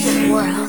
World.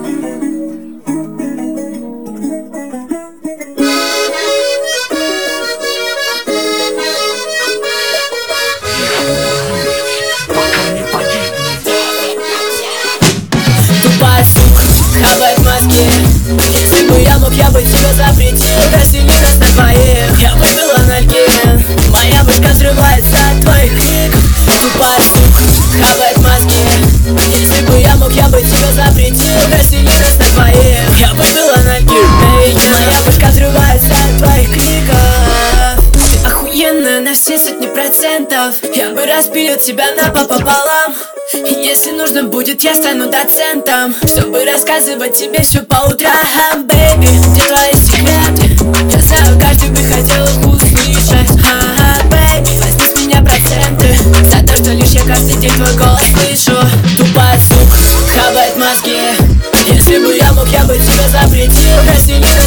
Тупая сука, хавает мозги. Если бы я мог, я бы тебя запретил. Раздели нас на двоих, я бы был анальгин. Моя башка взрывается от твоих криков. Тупая сука, хавает мозги. Если бы я мог, я бы тебя запретил. Раздели нас на двоих, я бы был анальгин. Моя башка взрывается от твоих криков. Ты охуенная на все сотни процентов. Я бы распилил тебя напополам. И если нужно будет, я стану доцентом, чтобы рассказывать тебе все по утрам. Бэйби, где твои секреты? Я знаю, каждый бы хотел их услышать. Бэйби, возьми с меня проценты за то, что лишь я каждый день твой голос слышу. Тупая сука, хавает мозги. Если бы я мог, я бы тебя запретил. Раздели